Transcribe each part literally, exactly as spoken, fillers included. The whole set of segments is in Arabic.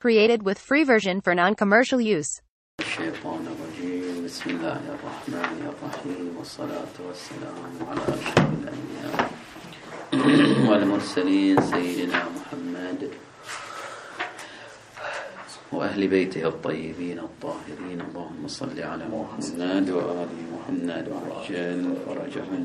Created with free version for non-commercial use. الشيطان الرجيم. بسم الله الرحمن الرحيم، والصلاة والسلام على أشرف الأنبياء والمرسلين سيدنا محمد وأهل بيته الطيبين الطاهرين. اللهم صل على محمد وآل محمد وعجل فرجهم.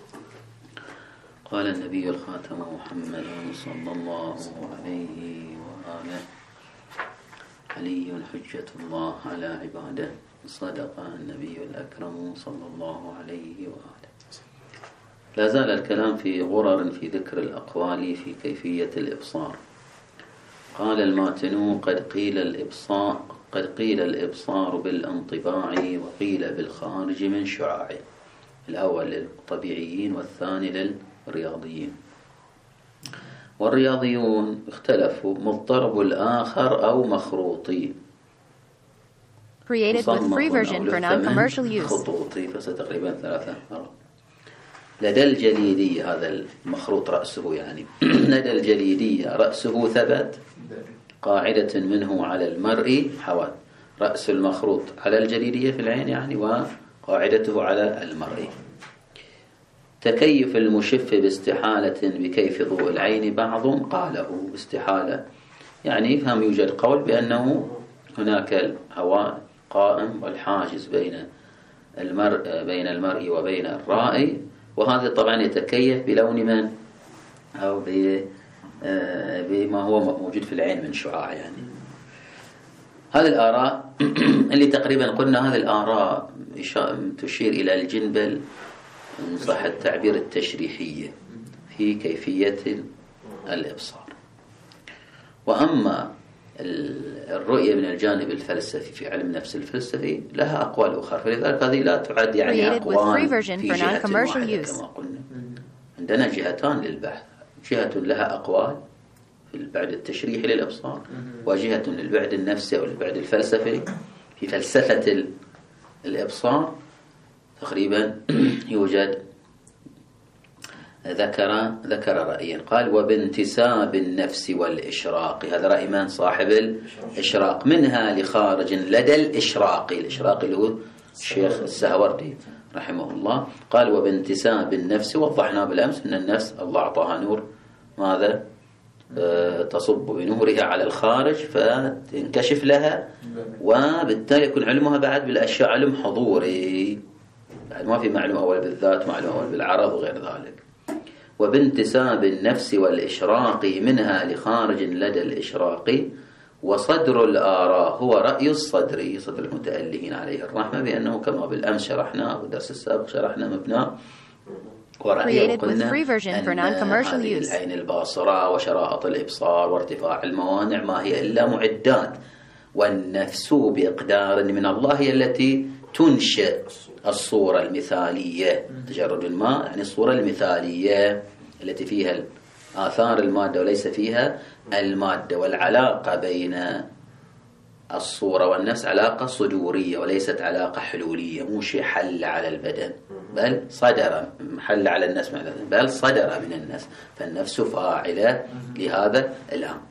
قال النبي الخاتم محمد صلى الله عليه وآله: علي حجة الله على عباده. صدق النبي الأكرم صلى الله عليه وآله. لا زال الكلام في غرر في ذكر الأقوال في كيفية الإبصار. قال الماتنو: قد قيل الإبصار قد قيل الإبصار بالانطباع، وقيل بالخارج من شعاع. الأول للطبيعيين والثاني للرياضيين. والرياضيون اختلفوا: مضطرب الآخر أو مخروطي. Created with free version for non-commercial use. خطوطي، فتقريبا ثلاثة مرات. لدى الجليدي، هذا المخروط رأسه يعني لدى الجليدي رأسه ثبت، قاعدة منه على المرء حوت. رأس المخروط على الجليدية في العين يعني، وقاعدته على المرء. تكيف المشف باستحالة بكيف ضوء العين بعض قاله باستحالة، يعني فهم يوجد قول بأنه هناك الهواء قائم والحاجز بين المرء بين المرء وبين الرائي، وهذا طبعا يتكيف بلون من أو بما هو موجود في العين من شعاع يعني. هذه الآراء اللي تقريبا قلنا هذه الآراء تشير إلى الجنبل إن صح التعبير التشريحية في كيفية الإبصار. وأما الرؤية من الجانب الفلسفي في علم النفس الفلسفي لها أقوال أخرى، فلذلك هذه لا تعد يعني أقوال في جهة واحدة كما قلنا. عندنا جهتان للبحث: جهة لها أقوال في البعد التشريحي للإبصار، وجهة للبعد النفسي أو البعد الفلسفي في فلسفة الإبصار. تقريبا يوجد ذكر ذكر رأيين. قال: وبانتساب النفس والإشراق. هذا رأي من صاحب الإشراق. منها لخارج لدى الإشراق. الإشراق اللي هو الشيخ السهوردي رحمه الله. قال: وبانتساب النفس. وضحنا بالأمس أن النفس الله أعطاها نور، ماذا أه تصب بنورها على الخارج فتنكشف لها، وبالتالي يكون علمها بعد بالأشياء علم حضوري، بعد ما في معلومة أول بالذات، معلومة أول بالعرض وغير ذلك. وبانتساب النفس والإشراق منها لخارج لدى الإشراق. وصدر الآراء هو رأي الصدري، صدر المتألهين عليه الرحمة، بأنه كما بالأمس شرحنا والدرس السابق شرحنا مبنى ورأيه قلنا أن هذه العين الباصرة وشرائط الإبصار وارتفاع الموانع ما هي إلا معدات، والنفس بإقدار من الله هي التي تنشئ الصورة المثالية. تجرد الماء يعني الصورة المثالية التي فيها آثار المادة وليس فيها المادة. والعلاقة بين الصورة والنفس علاقة صدورية وليست علاقة حلولية، مو شيء حل على البدن، بل صدر حل على النفس، بل صدر من النفس، فالنفس فاعلة لهذا الأمر.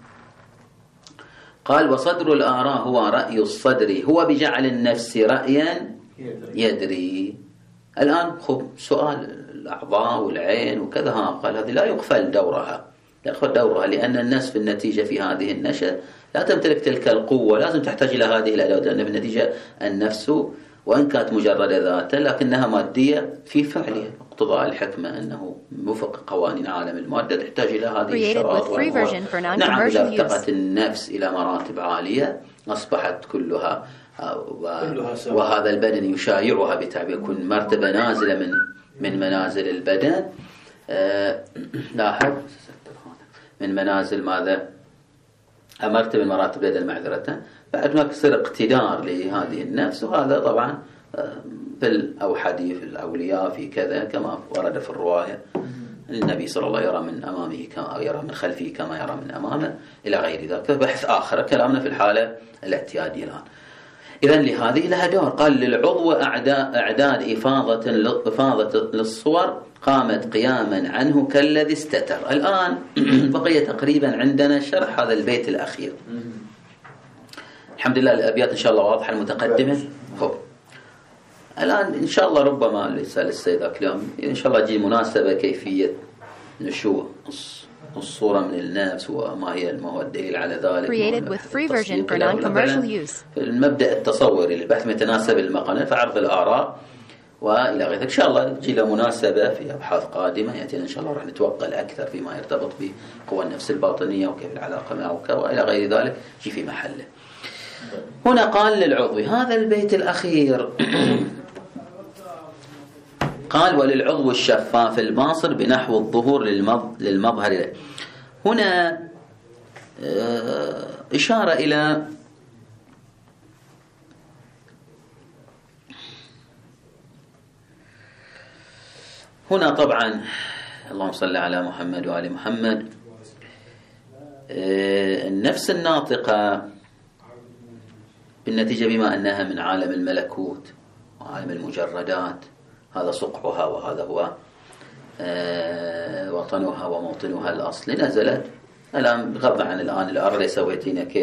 قال: وصدر الآراء هو رأي الصدر، هو بجعل النفس رأيا يدري. الآن خب سؤال الأعضاء والعين وكذا، قال هذه لا يغفل دورها، لا يغفل دورها، لأن النفس في النتيجة في هذه النشأة لا تمتلك تلك القوة، لازم تحتاج إلى هذه الأدوات، لأن في النتيجة النفس وإن كانت مجرد ذاتا لكنها مادية في فعلها. اقتضاء الحكمة أنه وفق قوانين عالم المادة تحتاج إلى هذه الشرائط. نعم، إذا ارتقت النفس إلى مراتب عالية أصبحت كلها وهذا البدن يشايعها بتعبير كل مرتبة نازلة من من منازل البدن. آه لاحظ من منازل ماذا؟ مرتبة مراتب البدن معذرة. بعد ما يصير اقتدار لهذه النفس، وهذا طبعا في الأوحدي في الأولياء في كذا كما ورد في الرواية. النبي صلى الله عليه وسلم يرى من أمامه كما يرى من خلفه كما يرى من أمامه إلى غير ذلك. بحث آخر، كلامنا في الحالة الاعتيادية الآن. إذن لهذه لها دور. قال: للعضو أعداد إفاضة إفاضة للصور قامت قياما عنه كالذي استتر. الآن بقي تقريبا عندنا شرح هذا البيت الأخير. الحمد لله الأبيات إن شاء الله واضحة المتقدمة. هو الآن إن شاء الله ربما لسال السيد ذاك اليوم إن شاء الله تجي مناسبة كيفية نشوء الصورة من النفس وما هي ما هو الدليل على ذلك. Created with free version for non-commercial use. المبدأ التصوري للبحث متناسب المقام فعرض الآراء وإلى غيره. إن شاء الله تجي له مناسبة في أبحاث قادمة يأتينا إن شاء الله راح نتوقل أكثر فيما يرتبط بقوى النفس الباطنية وكيف العلاقة معه وإلى غير ذلك يجي في محله. هنا قال للعضو هذا البيت الأخير قال وللعضو الشفاف الباصر بنحو الظهور للمظهر. هنا إشارة إلى هنا طبعا اللهم صل على محمد وآل محمد. النفس الناطقة بالنتيجة بما أنها من عالم الملكوت وعالم المجردات هذا سقعها وهذا هو وطنها وموطنها الأصلي نزلت الآن بغض عن الآن الأرض سويتينا كيف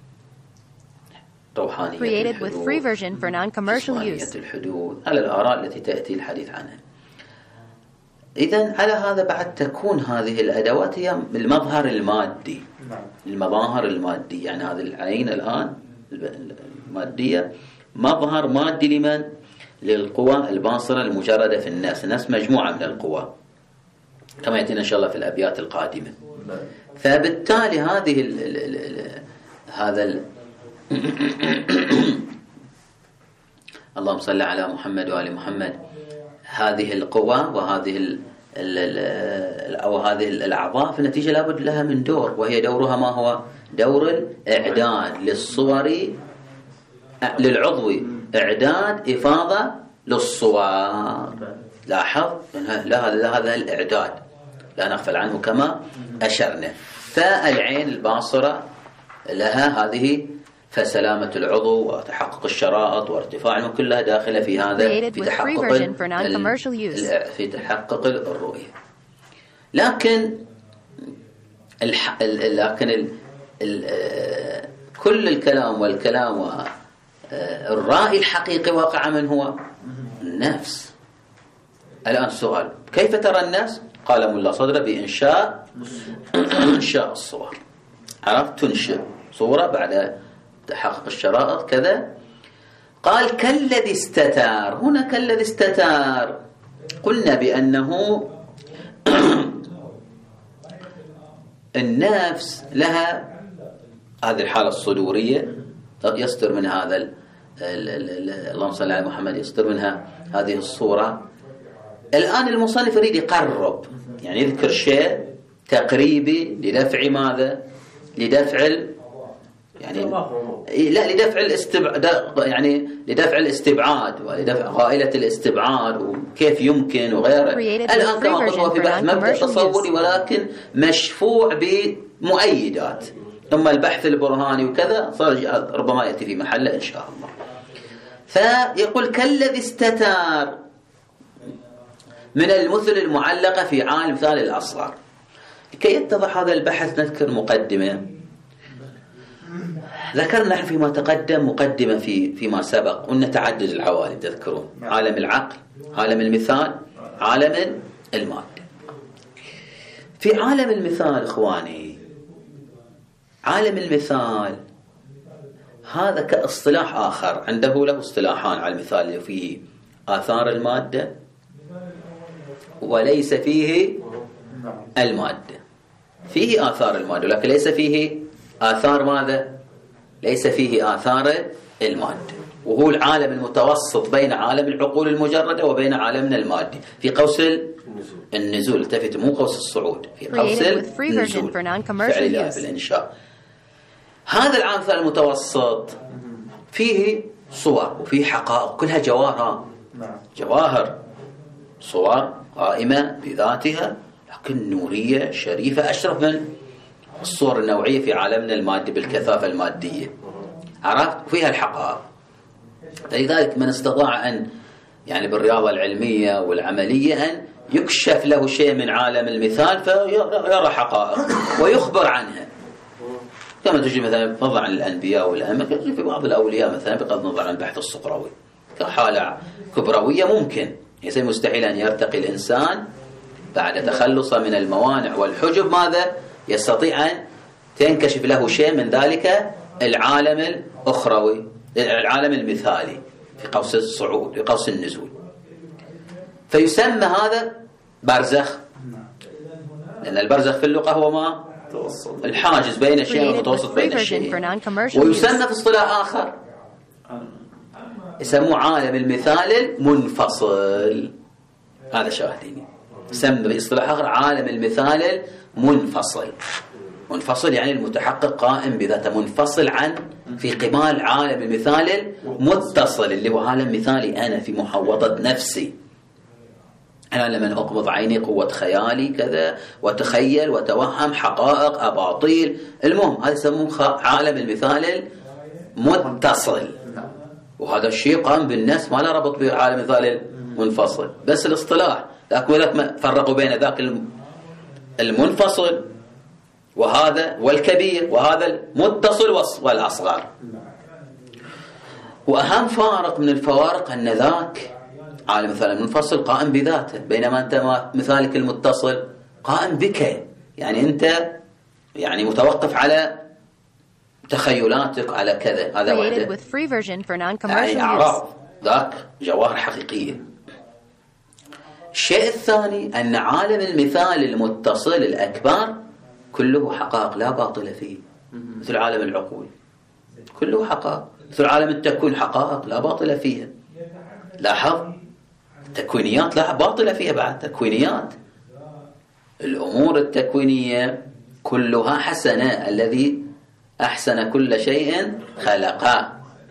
روحانية Created with free version for non-commercial use. الحدود على الآراء التي تأتي الحديث عنها. إذن على هذا بعد تكون هذه الأدوات هي المظهر المادي المظاهر المادية يعني هذه العين الآن المادية مظهر مادي لمن؟ للقوى الباصرة المجردة في النفس. النفس مجموعة من القوى كما يأتينا إن شاء الله في الأبيات القادمة. فبالتالي هذه ال ال ال هذا ال اللهم صل على محمد وآل محمد. هذه القوى وهذه ال ال أو هذه الأعضاء في النتيجة لابد لها من دور وهي دورها ما هو؟ دور الإعداد للصور للعضو إعداد إفاضة للصور. لاحظ لا هذا الإعداد لا نغفل عنه كما أشرنا. فالعين الباصرة لها هذه فسلامة العضو وتحقق الشرائط وارتفاع كلها داخلة في هذا في تحقق في تحقق الرؤية. لكن الح... لكن ال... ال... كل الكلام والكلام الرائي الحقيقي واقع من هو؟ النفس. الآن سؤال كيف ترى النفس؟ قال ملا صدر بإنشاء إنشاء الصور. عرفت تنشئ صورة بعد تحقق الشرائط كذا. قال كالذي استتار. هنا كالذي استتار قلنا بأنه النفس لها هذه الحالة الصدورية يصدر من هذا ال ال ال اللهم صل على محمد يصدر منها هذه الصورة. الآن المصنف يريد يقرب يعني يذكر شيء تقريبي لدفع ماذا؟ لدفع ال يعني لا لدفع الاستبعاد يعني لدفع الاستبعاد ولدفع غائلة الاستبعاد وكيف يمكن وغيره. الآن كما قلت هو في بحث مبدأ تصوري ولكن مشفوع بمؤيدات. ثم البحث البرهاني وكذا صار ربما يأتي في محله إن شاء الله. فيقول كالذي استتار من المثل المعلقة في عالم مثال الأصغر. لكي يتضح هذا البحث نذكر مقدمة. ذكرنا نحن فيما تقدم مقدمة في فيما سبق قلنا تعدد العوالم تذكرون عالم العقل عالم المثال عالم المادة. في عالم المثال إخواني عالم المثال هذا كاصطلاح آخر عنده له اصطلاحان على المثال اللي فيه آثار المادة وليس فيه المادة. فيه آثار المادة لكن ليس فيه آثار ماذا؟ ليس فيه آثار المادة. وهو العالم المتوسط بين عالم العقول المجردة وبين عالمنا المادي في قوس النزول. التفت مو قوس الصعود في قوس النزول فعلها في الإنشاء. هذا العالم المتوسط فيه صور وفيه حقائق كلها جواهر جواهر صور قائمة بذاتها لكن نورية شريفة أشرف من الصور النوعية في عالمنا المادي بالكثافة المادية. عرفت؟ فيها الحقائق. لذلك من استطاع أن يعني بالرياضة العلمية والعملية أن يكشف له شيء من عالم المثال فيرى حقائق ويخبر عنها كما تجي مثلا بغض النظر عن الأنبياء والأئمة، في بعض الأولياء مثلا بغض النظر عن البحث الصقروي كحالة كبروية ممكن يصير مستحيل أن يرتقي الإنسان بعد تخلصه من الموانع والحجب، ماذا يستطيع أن تنكشف له شيء من ذلك العالم الأخروي، العالم المثالي في قوس الصعود، في قوس النزول. فيسمى هذا برزخ، لأن البرزخ في اللغة هو ما الحاجز بين الشيء والمتوسط بين الشيء. ويسمى في اصطلاح آخر يسموه عالم المثال المنفصل. هذا شاهديني يسمى باصطلاح آخر عالم المثال المنفصل. منفصل يعني المتحقق قائم بذاته، منفصل عن في قبال عالم المثال المتصل اللي هو عالم مثالي أنا في محوطة نفسي. أنا لما أقبض عيني قوة خيالي كذا وتخيل وتوهم حقائق أباطيل، المهم هذا يسموه عالم المثال المتصل. وهذا الشيء قام بالناس ما له ربط بعالم المثال المنفصل، بس الاصطلاح. لكن ذاك ما فرقوا بين ذاك المنفصل وهذا والكبير وهذا المتصل والأصغر. وأهم فارق من الفوارق أن ذاك عالم مثال المنفصل قائم بذاته، بينما أنت مثالك المتصل قائم بك، يعني أنت يعني متوقف على تخيلاتك على كذا. هذا واحد يعني أعراض، ذاك جواهر حقيقية. الشيء الثاني أن عالم المثال المتصل الأكبر كله حقائق لا باطل فيه، مثل عالم العقول كله حقائق، مثل عالم التكوين حقائق لا باطل فيها. لاحظ تكوينيات لا باطلة فيها، بعد تكوينيات الأمور التكوينية كلها حسنة، الذي أحسن كل شيء خلقه.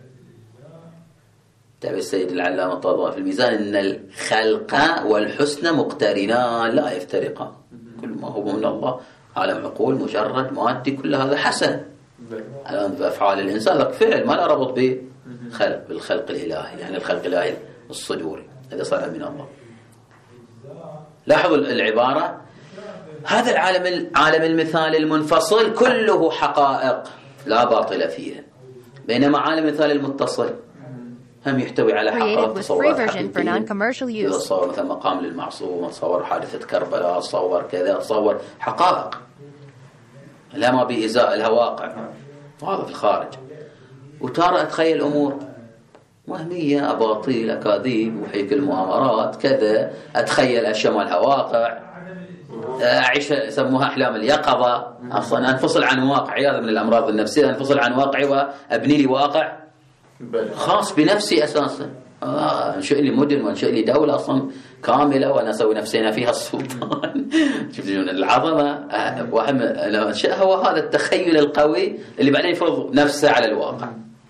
تابع السيد العلامة الطبري في الميزان أن الخلق والحسن مقترنان لا يفترقان، كل ما هو من الله عالم عقول مجرد مادي كل هذا حسن. الآن بأفعال الإنسان ذاك فعل ما لا ربط به خلق بالخلق الإلهي، يعني الخلق الإلهي الصدوري هذا صار من الله. لاحظوا العبارة، هذا العالم عالم المثال المنفصل كله حقائق لا باطل فيها، بينما عالم المثال المتصل هم يحتوي على حقائق تصورات حقيقية. تصور مثلا مقام للمعصوم، تصور حادثة كربلاء، تصور كذا، تصور حقائق لا ما بإزاء الواقع وهذا في الخارج. وترى أتخيل أمور وهمية، أباطيل، أكاذيب، وحيك المؤامرات كذا، أتخيل أشياء ما لها واقع، أعيش يسموها أحلام اليقظة، أصلا أنفصل عن واقع، عياذا من الأمراض النفسية، أنفصل عن واقعي وأبني لي واقع خاص بنفسي أساسا. آه أنشئ لي مدن وأنشئ لي دولة أصلا كاملة وأنا أسوي نفسي أنا فيها السلطان. شفت العظمة آه وهم أنشئها، هو هذا التخيل القوي اللي بعدين يفرض نفسه على الواقع،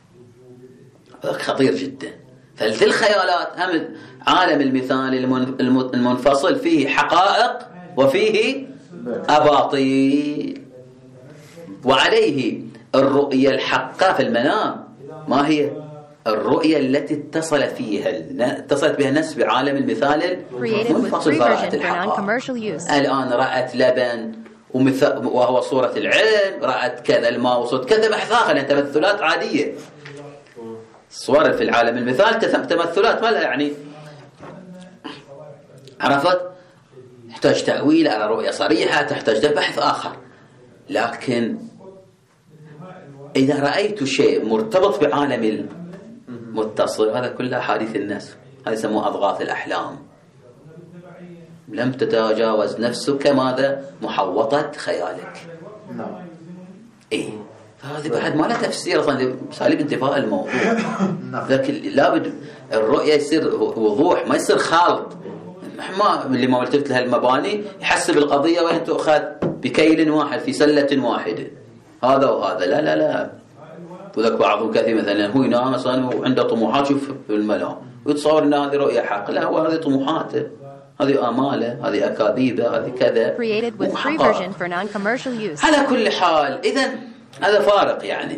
خطير جدا. فالذي الخيالات هم عالم المثال المنفصل فيه حقائق وفيه أباطيل. وعليه الرؤية الحقة في المنام ما هي؟ الرؤية التي اتصل فيها اتصلت بها الناس بعالم المثال المنفصل. رأت الحقائق، الآن رأت لبن وهو صورة العين، رأت كذا الماء وصوت كذا، بحث آخر يعني تمثلات عادية. صور في العالم المثال تمثلات ما لها يعني، عرفت؟ تحتاج تأويل على رؤية صريحة، تحتاج بحث آخر. لكن إذا رأيت شيء مرتبط بعالم المتصل، هذا كله حديث الناس، هذا يسموه أضغاث الأحلام. لم تتجاوز نفسك ماذا؟ محوطة خيالك. إيه، فهذه بعد ما له تفسير أصلا، سالب انتفاء الموضوع. لكن لابد الرؤية يصير وضوح، ما يصير خالط. ما اللي ما قلت لها المباني يحسب القضية وين تؤخذ بكيل واحد في سلة واحدة، هذا وهذا، لا لا لا. وذاك بعضهم كثير مثلا هو ينام مثلا وعنده طموحات، شوف في المنام ويتصور ان هذه رؤية حق، لا هو هذه طموحاته، هذه آماله، هذه أكاذيبه، هذه كذا. على كل حال إذن هذا فارق. يعني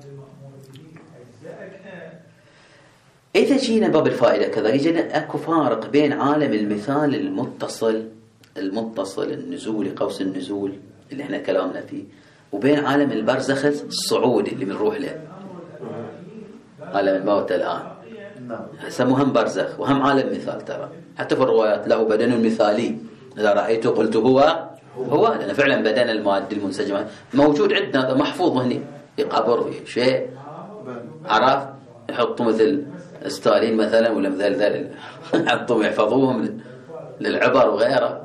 إذا جينا باب الفائدة كذا، يجينا أكو فارق بين عالم المثال المتصل المتصل النزولي، قوس النزول اللي احنا كلامنا فيه، وبين عالم البرزخ الصعودي اللي بنروح له، عالم الموت الآن يسموه هم برزخ وهم عالم مثال. ترى حتى في الروايات له بدن مثالي، إذا رأيته قلت هو هو، لأن فعلا بدن المادي المنسجم موجود عندنا، هذا محفوظ هني في قبر في شيء، عرف يحطوا مثل ستالين مثلا ولا مثل ذلك يحطوا يحفظوهم للعبر وغيره.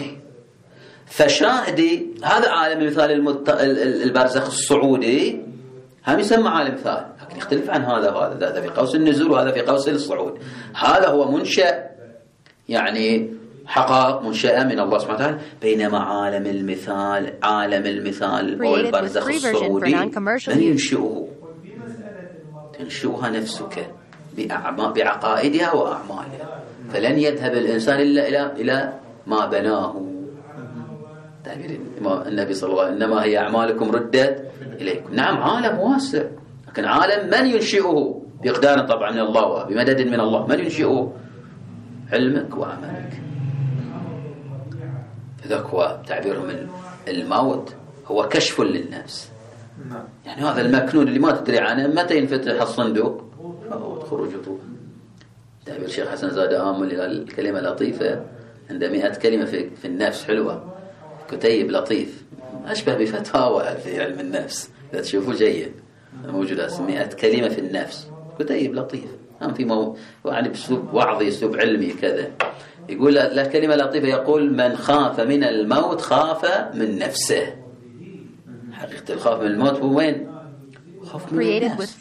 فشاهدي هذا عالم المثال المت... البرزخ الصعودي هم يسمى عالم مثال، لكن يختلف عن هذا وهذا، هذا في قوس النزول وهذا في قوس الصعود. هذا هو منشأ يعني حقائق منشأة من الله سبحانه وتعالى، بينما عالم المثال عالم المثال هو البرزخ الصعودي من ينشئه، تنشئها نفسك بعقائدها وأعمالها، فلن يذهب الإنسان إلا إلى إلى ما بناه. تعبير النبي صلى الله عليه وسلم إنما هي أعمالكم ردت إليكم. نعم عالم واسع، لكن عالم من ينشئه بإقدار طبعا من الله وبمدد من الله، من ينشئه؟ علمك وعملك. ذاك هو تعبيرهم من الموت هو كشف للنفس، يعني هذا المكنون اللي ما تدري عنه متى ينفتح الصندوق أو خروجه. تعبير الشيخ حسن زاد آمل إلى الكلمة لطيفة، عنده مئة كلمة في, في النفس حلوة، كتيب لطيف أشبه بفتاوى في علم النفس، إذا تشوفوا جيد موجودة مئة كلمة في النفس، كتيب لطيف هم في مو يعني بأسلوب وعظي أسلوب علمي كذا. يقول له كلمة لطيفة، يقول من خاف من الموت خاف من نفسه. حقيقة الخوف من الموت هو وين؟ خوف من النفس.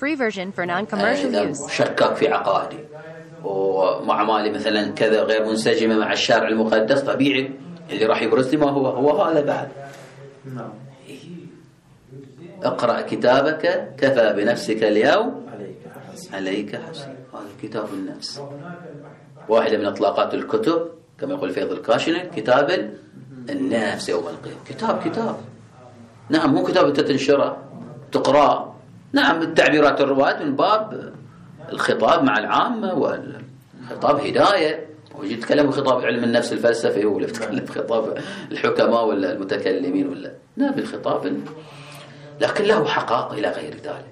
شكك في عقائدي ومع مالي مثلا كذا غير منسجمة مع الشارع المقدس، طبيعي اللي راح يبرز لي ما هو هو هذا بعد. اقرأ كتابك كفى بنفسك اليوم عليك حسيب. هذا كتاب النفس، واحدة من اطلاقات الكتب كما يقول فيض الكاشني، كتاب النفس يوم القيامة. كتاب كتاب نعم، مو كتاب انت تنشره تقرأ، نعم التعبيرات الروايات من باب الخطاب مع العامة، والخطاب هداية، ويجي يتكلم بخطاب علم النفس الفلسفي ولا يتكلم بخطاب الحكماء ولا المتكلمين ولا لا، بالخطاب لكن له حقائق إلى غير ذلك.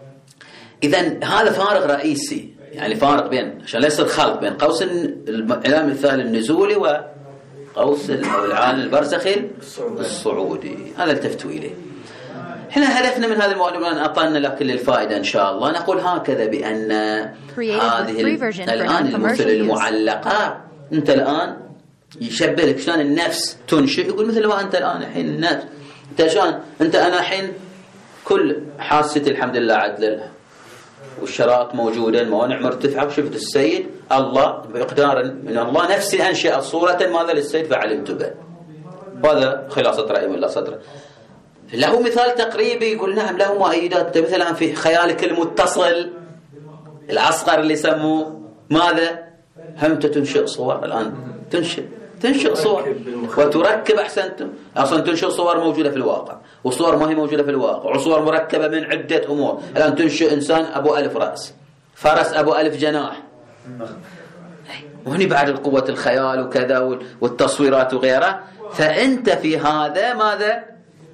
إذن هذا فارق رئيسي، يعني فارق بين عشان لا يصير خلط بين قوس العالم المثال النزولي وقوس أو العالم البرزخي الصعودي. هذا التفتوا إليه. احنا هدفنا من هذا الموضوع أن أطلنا لكن للفائدة إن شاء الله نقول هكذا، بأن هذه الآن المثل المعلقة، أنت الآن يشبه لك شلون النفس تنشئ، يقول مثل ما أنت الآن الحين النفس أنت شلون أنت أنا الحين كل حاستي الحمد لله عدل والشرائط موجودة، الموانع مرتفعة، وشفت السيد الله بإقدار من الله نفسي أنشأ صورة ماذا للسيد فعلمت به. وهذا خلاصة رأي من الله صدره. له مثال تقريبي يقول نعم له مؤيدات. انت مثلا في خيالك المتصل الأصغر اللي يسموه ماذا هم تنشئ صور الآن، تنشئ تنشئ صور وتركب أحسنتم، أصلا تنشئ صور موجودة في الواقع وصور ما هي موجودة في الواقع وصور مركبة من عدة أمور. الآن تنشئ إنسان أبو ألف رأس، فرس أبو ألف جناح، وهني بعد قوة الخيال وكذا والتصويرات وغيرها. فأنت في هذا ماذا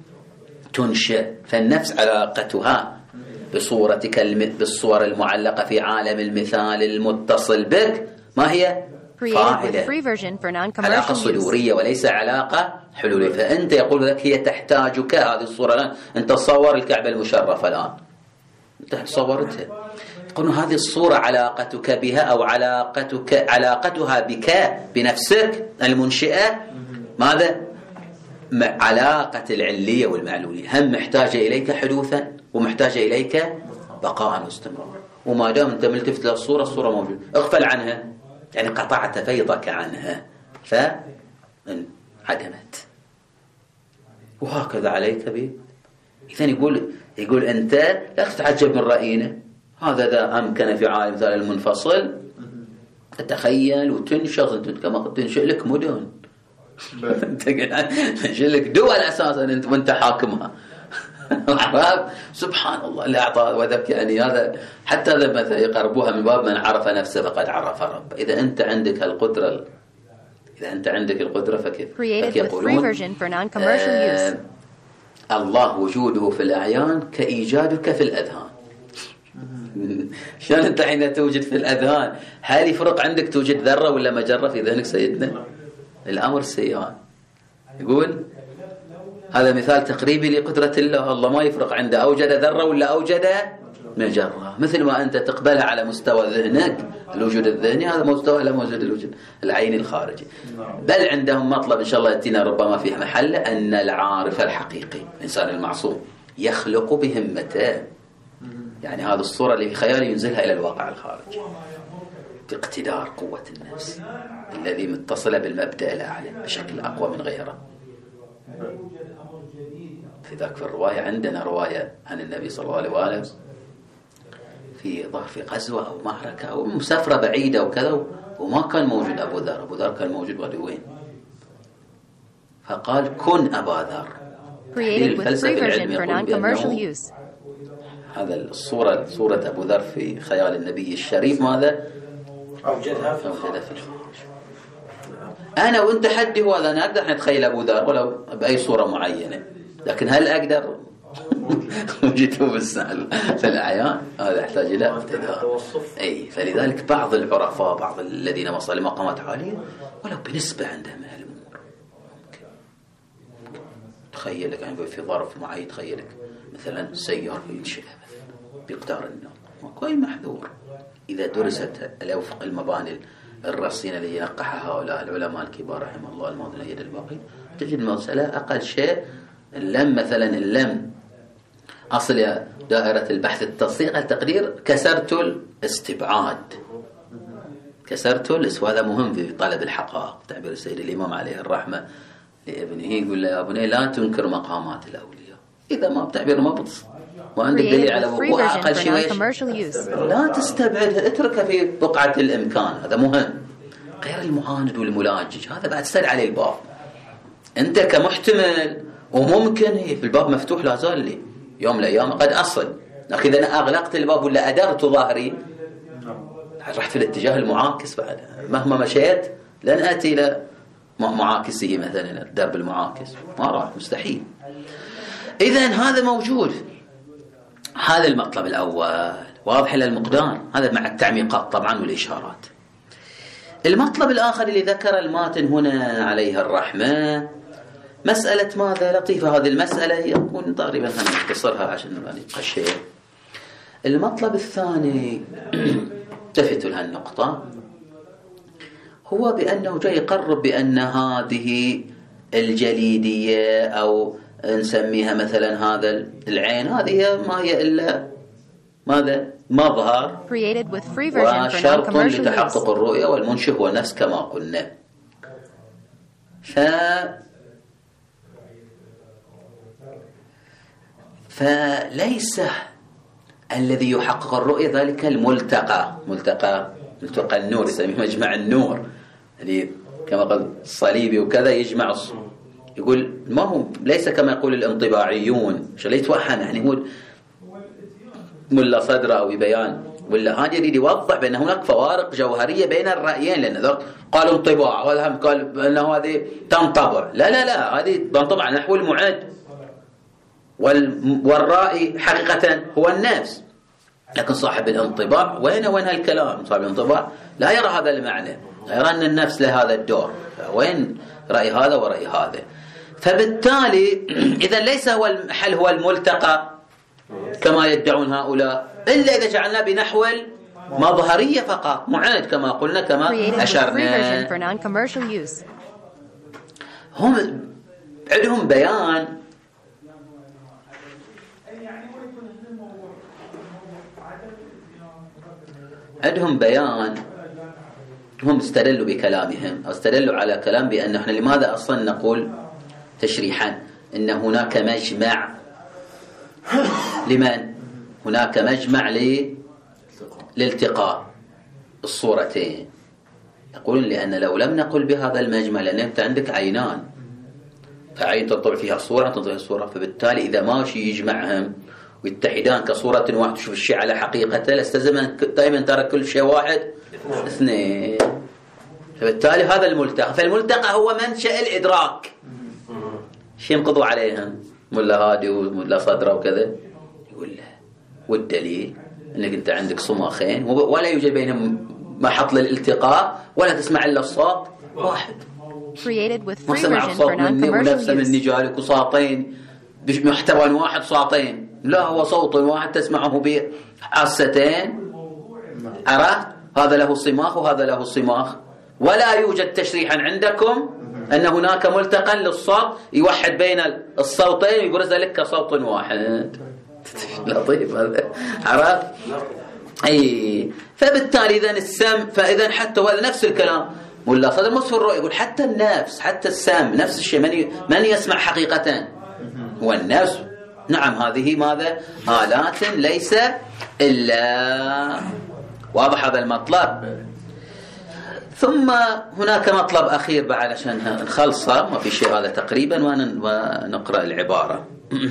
تنشئ؟ فالنفس علاقتها بصورتك بالصور المعلقة في عالم المثال المتصل بك ما هي؟ فاعلة، علاقة صدورية وليس علاقة حلولية. فأنت يقول لك هي تحتاجك هذه الصورة الآن. أنت تصور الكعبة المشرفة الآن، أنت صورتها، يقولون هذه الصورة علاقتك بها أو علاقتك علاقتها بك بنفسك المنشئة ماذا؟ علاقة العلية والمعلولية، هم محتاجة إليك حدوثا ومحتاجة إليك بقاء واستمرار. وما دام أنت ملتفت للصورة، الصورة موجودة، اغفل عنها يعني قطعت فيضك عنها فانعدمت. وهكذا عليك به. إذن يقول يقول أنت لا تتعجب من رأينا، هذا ذا أمكن في عالم مثال المنفصل تتخيل وتنشغل كما تنشئ لك مدن تنشئ لك دول أساسا أنت وأنت حاكمها. سبحان الله اللي أعطى وذاك، يعني هذا حتى هذا مثلا يقربوها من باب من عرف نفسه فقد عرف ربه. إذا أنت عندك القدرة إذا أنت عندك القدرة فكيف؟ فكيف يقولون آه الله وجوده في الأعيان كإيجادك في الأذهان. شلون أنت حين توجد في الأذهان هل يفرق عندك توجد ذرة ولا مجرة في ذهنك سيدنا؟ الأمر سيان. يقول هذا مثال تقريبي لقدرة الله. الله ما يفرق عنده أوجد ذرة ولا أوجد مجرة، مثل ما أنت تقبلها على مستوى ذهنك الوجود الذهني، هذا مستوى على موجود الوجود العيني الخارجي. بل عندهم مطلب إن شاء الله يأتينا ربما في محله، أن العارف الحقيقي الإنسان المعصوم يخلق بهمته، يعني هذه الصورة اللي في خياله ينزلها إلى الواقع الخارجي باقتدار قوة النفس الذي متصلة بالمبدأ الأعلى بشكل أقوى من غيره. في ذاك في الرواية عندنا رواية عن النبي صلى الله عليه وآله في ظهر في غزوة أو معركة أو مسافرة بعيدة وكذا، وما كان موجود أبو ذر. أبو ذر كان موجود غدوين، فقال كن أبا ذر. Created with free version for non-commercial use. هذا الصورة صورة أبو ذر في خيال النبي الشريف ماذا؟ أوجدها في أوجدها في الخارج. أنا وأنت حدي هو هذا، أنا أقدر نتخيل أبو ذر ولو بأي صورة معينة، لكن هل أقدر وجدته بالسهل في الأعيان؟ هذا يحتاج إلى اقتدار. أي فلذلك بعض العرفاء بعض الذين وصلوا لمقامات عالية ولو بنسبة عندهم الأمور ممكن تخيلك يعني في ظرف معين، تخيلك مثلا سيارة ينشئها مثلا بمقدار النار، ماكو أي محذور. إذا درست الأوفق المباني الرصينة اللي ينقحها هؤلاء العلماء الكبار رحمه الله الماضون يد الباقي، تجد المسألة أقل شيء اللم مثلا اللم أصل دائرة البحث التصديق التقدير كسرت الاستبعاد، كسرت الاس، وهذا مهم في طلب الحقائق. تعبير السيد الإمام عليه الرحمة لابنه يقول له يا بني لا تنكر مقامات الأولياء، إذا ما بتعبير ما بتص ما عندك دليل على وقوع أقل شيء لا تستبعدها، اتركها في بقعة الإمكان، هذا مهم. غير المعاند والملاجج هذا بعد سد عليه الباب. أنت كمحتمل وممكن في الباب مفتوح لا زال لي يوم من الأيام قد أصل، لكن إذا أنا أغلقت الباب ولا أدرت ظهري رحت في الاتجاه المعاكس، بعد مهما مشيت لن أتي إلى معاكسه مثلا الدرب المعاكس، ما راح مستحيل. إذن هذا موجود. هذا المطلب الأول واضح للمقدار، هذا مع التعميقات طبعا والإشارات. المطلب الآخر اللي ذكر الماتن هنا عليها الرحمة مسألة ماذا لطيفة هذه المسألة، يكون تقريبا نختصرها عشان نبقى شيء. المطلب الثاني التفتوا لها النقطة، هو بأنه جاي يقرب بأن هذه الجليدية أو نسميها مثلا هذا العين، هذه ما هي إلا ماذا مظهر وشرط لتحقق الرؤية، والمنشئ هو نفس كما قلنا. ف فليس الذي يحقق الرؤية ذلك الملتقى، ملتقى ملتقى النور يسميه مجمع النور، اللي كما قال الصليبي وكذا يجمع. يقول ما هو ليس كما يقول الانطباعيون شو اللي يتوهم يعني يقول ملا صدره أو بيان، ولا هذا يريد يوضح بأن هناك فوارق جوهرية بين الرأيين، لأن ذلك قالوا انطباع والهم قال أنه هذه تنطبع، لا لا لا هذه تنطبع نحو المعد، والرائي حقيقة هو النفس، لكن صاحب الانطباع وين وين هالكلام؟ صاحب الانطباع لا يرى هذا المعنى، لا يرى أن النفس لهذا الدور، وين رأي هذا ورأي هذا. فبالتالي إذا ليس هو الحل هو الملتقى كما يدعون هؤلاء، إلا إذا جعلنا بنحو المظهرية فقط معاد كما قلنا كما أشرنا. هم عندهم بيان عندهم بيان هم استدلوا بكلامهم أو استدلوا على كلام بأن احنا لماذا أصلا نقول تشريحا أن هناك مجمع لمن هناك مجمع لالتقاء الصورتين. يقولون لأن لو لم نقل بهذا المجمع، لأن أنت عندك عينان، فعين تطلع فيها صورة تطلع فيها صورة، فبالتالي إذا ماشي يجمعهم ويتحدان كصورة واحدة تشوف الشيء على حقيقته لاستلزم دائما ترى كل شيء واحد اثنين. فبالتالي هذا الملتقى، فالملتقى هو منشأ الإدراك. شو ينقضوا عليهم؟ ملا هادي وملا صدره وكذا، يقول له والدليل انك انت عندك صماخين ولا يوجد بينهم محط للالتقاء ولا تسمع الا الصوت واحد. ما سمع الصوت مني ونفسه مني جالك وصوتين بمحتوى واحد، صوتين، لا هو صوت واحد تسمعه بحاستين. عرفت؟ هذا له صماخ وهذا له صماخ، ولا يوجد تشريحا عندكم أن هناك ملتقى للصوت يوحد بين الصوتين ويبرز لك كصوت واحد. لطيف هذا، عرفت؟ أي فبالتالي إذن السم، فإذن حتى هذا نفس الكلام ولا صدر مصف الرؤية يقول حتى النفس حتى السم نفس الشيء. من من يسمع حقيقة هو النفس. نعم هذه ماذا؟ آلات ليس إلا. واضح هذا المطلب. ثم هناك مطلب أخير بعد عشان نخلصه، ما في شيء هذا تقريبا، ونقرأ العبارة.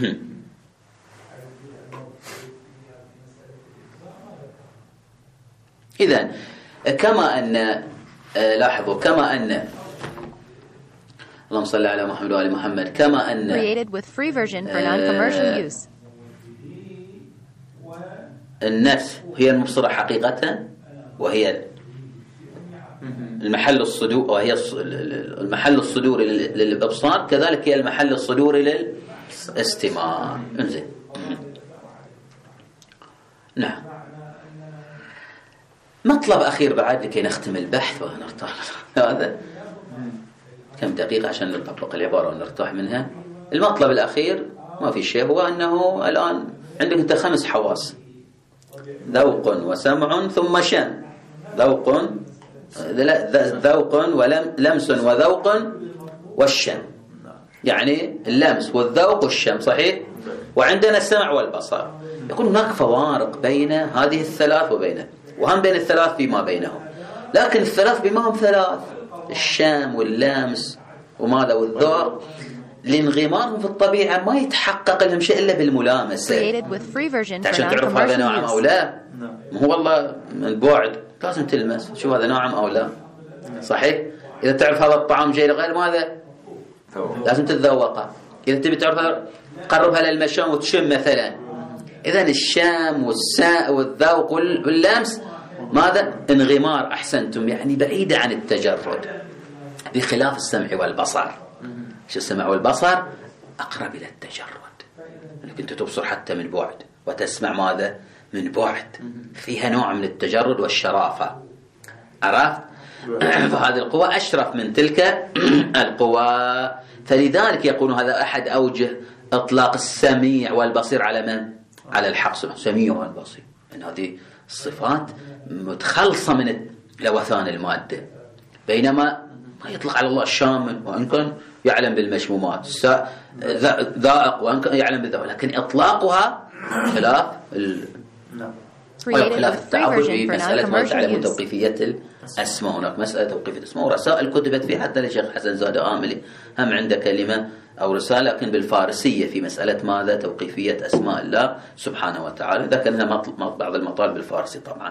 إذن كما أن لاحظوا كما أن اللهم صل على محمد وآل محمد كما أن created with free version for non-commercial use. النفس هي المبصرة حقيقة وهي المحل الصدور، وهي المحل الصدوري للإبصار، كذلك هي المحل الصدوري للاستماع. انزين. نعم. مطلب أخير بعد لكي نختم البحث ونرتاح. هذا كم دقيقة عشان نطبق العبارة ونرتاح منها. المطلب الأخير ما في شيء، هو أنه الآن عندك أنت خمس حواس: ذوق وسمع ثم شم. ذوق ذوق ولمس وذوق والشم، يعني اللمس والذوق والشم، صحيح؟ وعندنا السمع والبصر. يكون هناك فوارق بين هذه الثلاث وبينه، وهم بين الثلاث فيما بينهم، لكن الثلاث بما هم ثلاث، الشام واللمس وماذا والذوق، لانغمارهم في الطبيعة ما يتحقق لهم شيء إلا بالملامسة. عشان تعرف هذا ناعم أو لا. هو والله من بعد لازم تلمس شو هذا ناعم أو لا، صحيح؟ إذا تعرف هذا الطعام جيد غير ماذا لازم تتذوقه. إذا تبي تعرف قربها للمشام وتشم مثلا. إذن الشام والساء والذوق واللمس ماذا؟ انغمار. أحسنتم، يعني بعيدة عن التجرد، بخلاف السمع والبصر. شو السمع والبصر؟ أقرب إلى التجرد، أنك أنت تبصر حتى من بعد وتسمع ماذا؟ من بعد، فيها نوع من التجرد والشرافة. عرفت؟ فهذه القوى أشرف من تلك القوى. فلذلك يقول هذا أحد أوجه إطلاق السميع والبصير على من؟ على الحق سبحانه. سميع والبصير، أن هذه الصفات متخلصة من لوثان المادة، بينما ما يطلق على الله الشامل وإن كان يعلم بالمشمومات، ذائق وإن كان يعلم بالذوق، لكن إطلاقها خلاف ال... خلاف التعبد في مسألة ما تعلم توقيفية الأسماء. هناك مسألة توقيفية الأسماء ورسائل كتبت فيها حتى للشيخ حسن زاد آملي، هم عنده كلمة أو رسالة لكن بالفارسية في مسألة ماذا؟ توقيفية أسماء الله سبحانه وتعالى. ذكرنا بعض المطالب بالفارسي طبعا.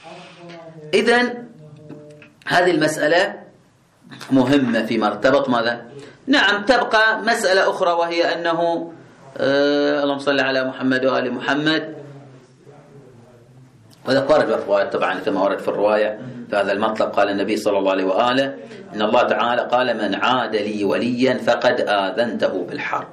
إذن هذه المسألة مهمة في مرتبط ماذا؟ نعم. تبقى مسألة أخرى وهي أنه آه اللهم صل على محمد وآل محمد. وهذا ورد في الرواية طبعا كما ورد في الرواية في هذا المطلب. قال النبي صلى الله عليه وآله إن الله تعالى قال من عاد لي وليا فقد آذنته بالحرب،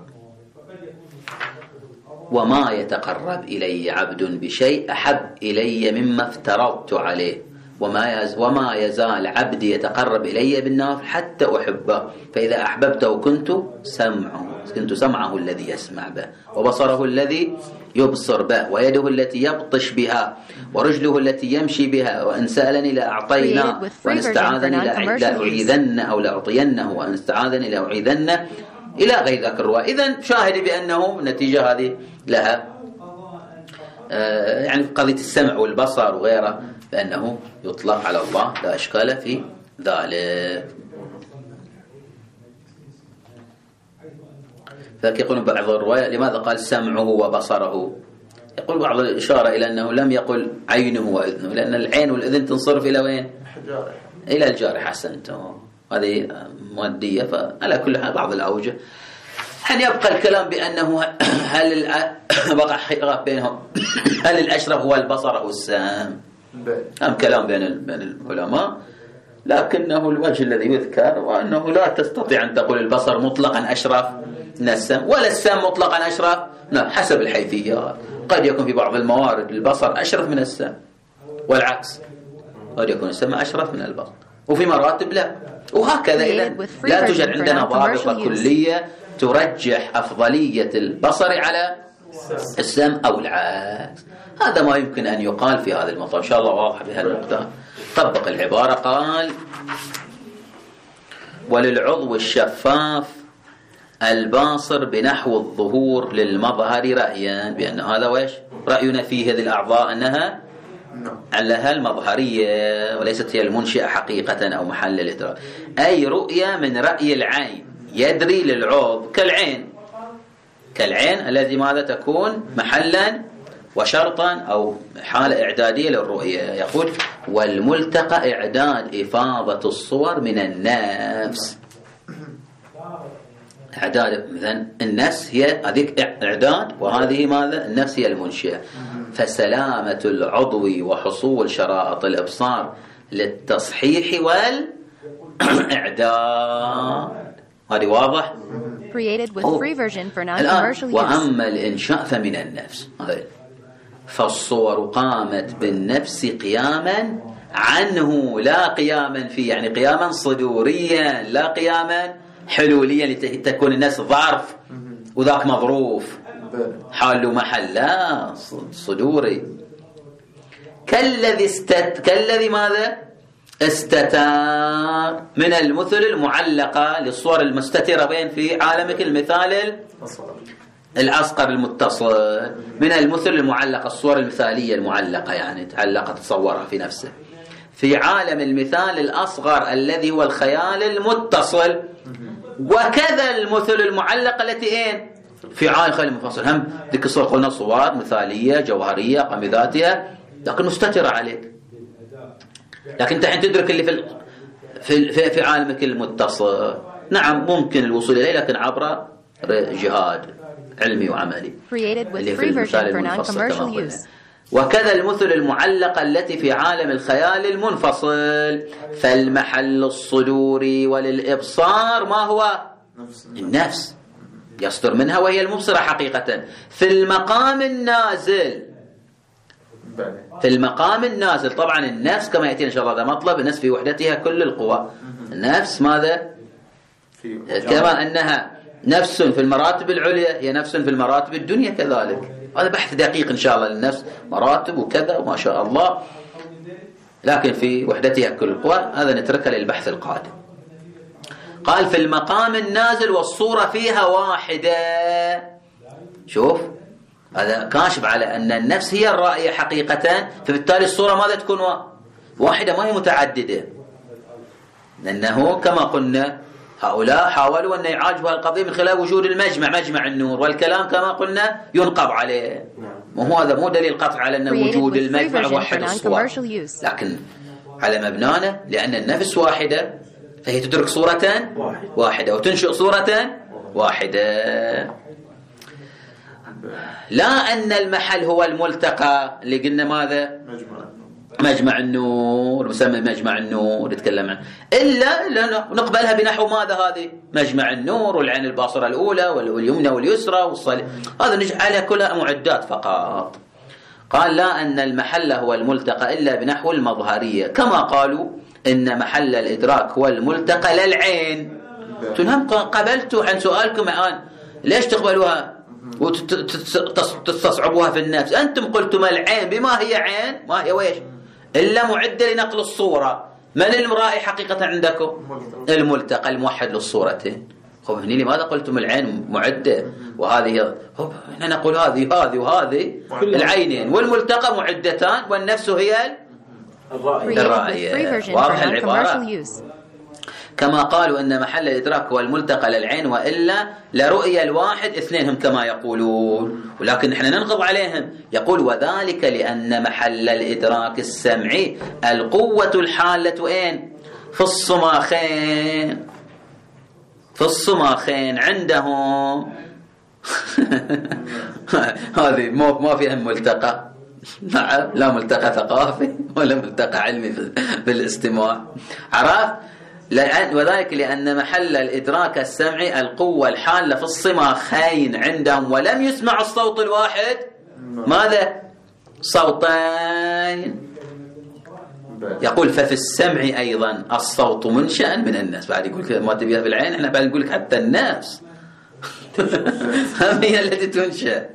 وما يتقرب إلي عبد بشيء أحب إلي مما افترضت عليه، وما وما يزال عبدي يتقرب إلي بالنوافل حتى أحبه، فإذا أحببته كنت سمعه كنت سمعه الذي يسمع به، وبصره الذي يبصر به، ويده التي يبطش بها، ورجله التي يمشي بها، وإن سألني لأعطيناه، وإن استعاذني لأعيذن أو لأعطينه، وإن استعاذني لأعيذنه، إلى غير ذاك الرواية. إذن شاهد بأنه النتيجة هذه لها آه يعني في قضية السمع والبصر وغيره بأنه يطلق على الله لا إشكال في ذلك. فكي يقولون بعض الرواية لماذا قال سمعه وبصره؟ يقول بعض الإشارة إلى أنه لم يقل عينه وإذنه، لأن العين والإذن تنصرف إلى وين؟ إلى الجارح. حسنتم، هذه مادية. فعلى كل حال بعض الأوجه حين يبقى الكلام بأنه هل بقى خلاف بينهم هل الأشرف هو البصر أو السام؟ هم كلام بين بين العلماء، لكنه الوجه الذي يذكر وأنه لا تستطيع أن تقول البصر مطلقا أشرف من السام ولا السام مطلقا أشرف، لا، حسب الحيثيات. قد يكون في بعض الموارد البصر أشرف من السام والعكس، قد يكون السام أشرف من البصر، وفي مراتب لا، وهكذا. إذا لا توجد عندنا ضابطة كلية ترجح أفضلية البصر على السمع أو العكس. هذا ما يمكن أن يقال في هذا الموضوع، إن شاء الله واضح بهذه النقطة. طبق العبارة. قال: وللعضو الشفاف الباصر بنحو الظهور للمظهر رأيا، بأن هذا ويش رأينا في هذه الأعضاء أنها لها المظهرية وليست هي المنشئة حقيقة أو محل الإدراك، أي رؤية من رأي العين يدري للعضو كالعين، كالعين الذي ماذا تكون محلا وشرطا أو حالة إعدادية للرؤية. يقول: والملتقى إعداد إفاضة الصور من النفس. إعداد مثلا النفس هي هذيك إعداد، وهذه ماذا النفس هي المنشئة. فسلامة العضو وحصول شرائط الإبصار للتصحيح والإعداد. هذه واضح؟ الآن وأما الإنشاء فمن النفس، فالصور قامت بالنفس قياما عنه لا قياما فيه، يعني قياما صدوريا لا قياما حلوليا لتكون الناس ظرف وذاك مظروف حال ومحل، لا، صدوري. كالذي استت كالذي ماذا استتار من المثل المعلقة للصور المستترة بين في عالمك المثال الأصغر المتصل من المثل المعلقة، الصور المثالية المعلقة يعني تعلقت تصورها في نفسه في عالم المثال الأصغر الذي هو الخيال المتصل. وكذا المثل المعلقة التي اين في عالم الخيال المنفصل، هم ذيك الصور قلنا صور مثالية جوهرية قام ذاتها لكن مستترة عليك، لكن انت حين تدرك اللي في في في عالمك المتصل، نعم ممكن الوصول اليه لكن عبر جهاد علمي وعملي اللي في المثال المنفصل. وكذا المثل المعلقة التي في عالم الخيال المنفصل، فالمحل الصدوري وللإبصار ما هو النفس يصدر منها وهي المبصرة حقيقة في المقام النازل. في المقام النازل طبعا النفس كما يأتي إن شاء الله هذا مطلب، النفس في وحدتها كل القوى. النفس ماذا؟ كما أنها نفس في المراتب العليا هي نفس في المراتب الدنيا كذلك. هذا بحث دقيق إن شاء الله للنفس، مراتب وكذا وما شاء الله، لكن في وحدتها كل القوى هذا نتركه للبحث القادم. قال: في المقام النازل والصورة فيها واحدة. شوف هذا كاشف على أن النفس هي الرائية حقيقة، فبالتالي الصورة ماذا تكون واحدة ما هي متعددة، لأنه كما قلنا هؤلاء حاولوا أن يعالجوا القضية من خلال وجود المجمع، مجمع النور، والكلام كما قلنا ينقض عليه، وهو هذا مو دليل قطع على أن وجود المجمع وحد الصور، لكن على مبنانا لأن النفس واحدة فهي تدرك صورة واحدة وتنشئ صورة واحدة. لا أن المحل هو الملتقى اللي قلنا ماذا مجمع النور، مسمى مجمع النور نتكلم عنه، إلا نقبلها بنحو ماذا هذه مجمع النور والعين الباصرة الأولى واليمنى واليسرى والصالح، هذا نجعلها كلها معدات فقط. قال: لا أن المحل هو الملتقى إلا بنحو المظهرية، كما قالوا إن محل الإدراك هو الملتقى للعين. تنهم قبلتوا عن سؤالكم الآن ليش تقبلوها وتستصعبوها في النفس؟ أنتم قلتم العين بما هي عين، ما هي ويش إلا معدة لنقل الصورة. من المرائي حقيقة عندكم؟ الملتقى الموحد للصورتين. خب هني لماذا قلتم العين معدة وهذه؟ احنا نقول هذه هذه وهذه العينين، والملتقى معدتان والنفس هي الرائية. واضح العبارة؟ كما قالوا أن محل الإدراك هو الملتقى للعين، وإلا لرؤية الواحد اثنين هم كما يقولون، ولكن نحن ننقض عليهم. يقول: وذلك لأن محل الإدراك السمعي القوة الحالة أين؟ في الصماخين. في الصماخين عندهم هذه ما فيها ملتقى، لا ملتقى ثقافي ولا ملتقى علمي بالاستماع، عرفت؟ لأن وذلك لأن محل الإدراك السمعي القوة الحالة في الصماخين عندهم، ولم يسمع الصوت الواحد ماذا؟ صوتين. يقول ففي السمع أيضا الصوت منشأ من الناس. بعد يقول كذا ما تبيها بالعين، احنا بعد نقول لك حتى الناس هي التي تنشأ.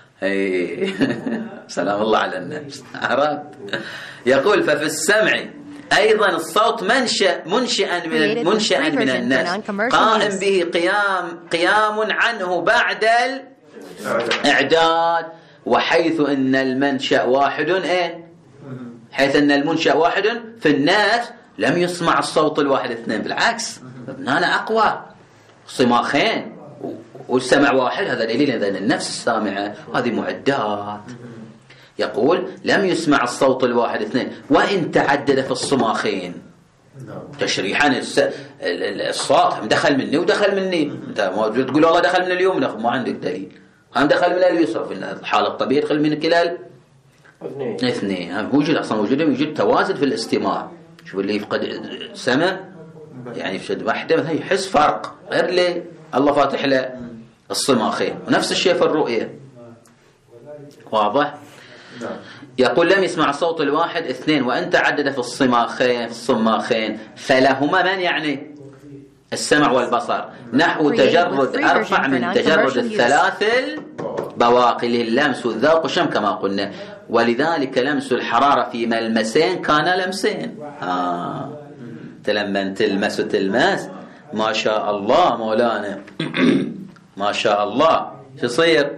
سلام الله على النفس، عرفت؟ يقول ففي السمع أيضا الصوت منشأ منشأ من منشأ من الناس، قائم به قيام قيام عنه بعد الإعداد، وحيث أن المنشأ واحد إيه؟ حيث أن المنشأ واحد في الناس لم يسمع الصوت الواحد اثنين، بالعكس ابنانا أقوى، صماخين والسمع واحد، هذا دليل أن النفس السامعة هذه معدات. يقول لم يسمع الصوت الواحد اثنين وإن تعدد في الصماخين تشريحا. الصوت دخل مني ودخل مني، انت ما تقول والله دخل من اليوم، ما عندك دليل. هم دخل من اليسرى في الحالة الطبيعية، يدخل من كلا اثنين اثنين وجد اصلا وجودهم يوجد توازن في الاستماع. شوف اللي يفقد سمع يعني في شد واحدة مثلا يحس فرق غير اللي الله فاتح له الصماخين، ونفس الشيء في الرؤية. واضح؟ يقول لم يسمع الصوت الواحد اثنين وأن تعدد في الصماخين في الصماخين فلهما من يعني السمع والبصر نحو تجرد أرفع من تجرد الثلاث البواقي للمس والذوق والشم كما قلنا. ولذلك لمس الحرارة في ملمسين كان لمسين. آه. لما تلمس وتلمس ما شاء الله مولانا ما شاء الله شو يصير؟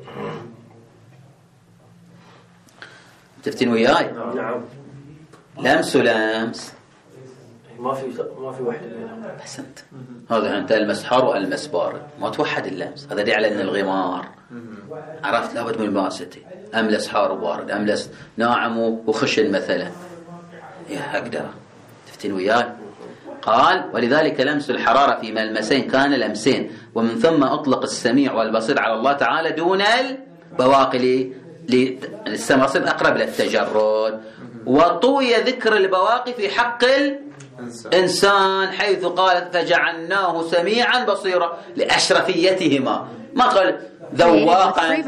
تفتين وياي؟ نعم. لمس ولمس ما في ما في وحده بينهم. احسنت. هذا انت المس حار والمس بارد، ما توحد اللمس. هذا دليل على ان الغمار عرفت لابد من مماسته. املس حار وبارد، املس ناعم وخشن مثلا، يا هكذا. تفتين وياي؟ قال ولذلك لمس الحرارة في ملمسين كان لمسين، ومن ثم أطلق السميع والبصير على الله تعالى دون البواقي للسمع والبصير أقرب للتجرد. وطوي ذكر البواقي في حق الإنسان حيث قال فجعلناه سميعا بصيرا لأشرفيتهما، ما قال ذواقا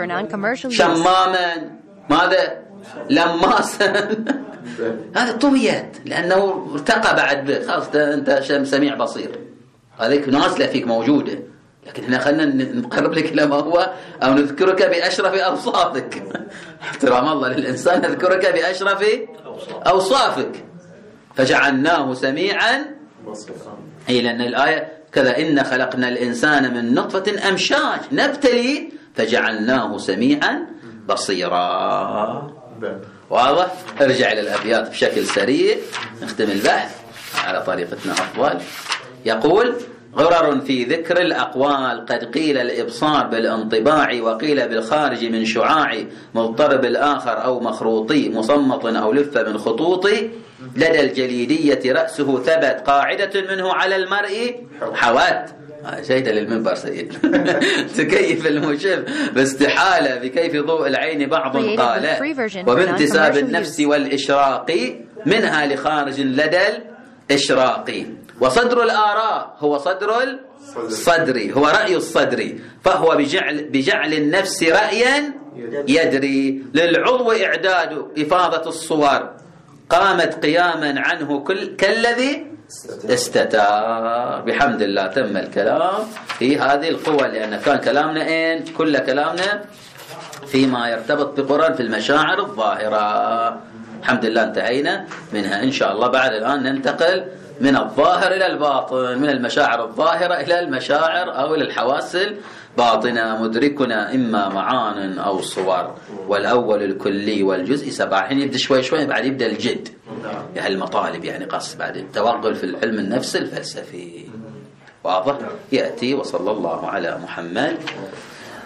شماما ماذا لماسا هذا طويت لأنه ارتقى بعد به، خلاص أنت سميع بصير، هذيك نازلة فيك موجودة. لكن احنا خلنا نقرب لك لما هو أو نذكرك بأشرف أوصافك. احترام الله للإنسان، نذكرك بأشرف أوصافك فجعلناه سميعا بصيرا. هي لأن الآية كذا إن خلقنا الإنسان من نطفة أمشاج نبتلي فجعلناه سميعا بصيرا. واضح؟ ارجع إلى الأبيات بشكل سريع نختم البحث على طريقتنا أفضل. يقول غرر في ذكر الأقوال قد قيل الإبصار بالانطباع وقيل بالخارج من شعاع مضطرب الآخر أو مخروطي مصمط أو لف من خطوطي لدى الجليدية رأسه ثبت قاعدة منه على المرء حوات. شهد للمنبر سيد تكيف المشف باستحالة بكيف ضوء العين بعض قال وبانتساب النفس والإشراق منها لخارج لدى الإشراق. وصدر الآراء هو صدر الصدر هو رأي الصدر فهو بجعل, بجعل النفس رأيا يدري للعضو إعداد إفاضة الصور قامت قياما عنه كل كالذي استتار. بحمد الله تم الكلام في هذه القوة، لأن كان كلامنا إن كل كلامنا فيما يرتبط بقرآن في المشاعر الظاهرة. الحمد لله انتهينا منها. إن شاء الله بعد الآن ننتقل من الظاهر إلى الباطن، من المشاعر الظاهرة إلى المشاعر أو إلى الحواس الباطنة، مدركنا إما معان أو صور. والأول الكلي والجزء سبعة. حين يبدأ شوي شوي بعد يبدأ الجد هالمطالب، يعني قص بعد التوغل في العلم النفس الفلسفي. واضح؟ يأتي وصلى الله على محمد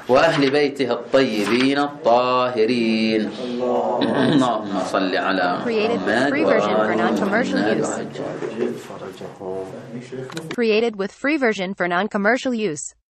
وأهل بيته الطيبين الطاهرين. اللهم صل على Created with free version for non-commercial use. Created with free version for non-commercial use.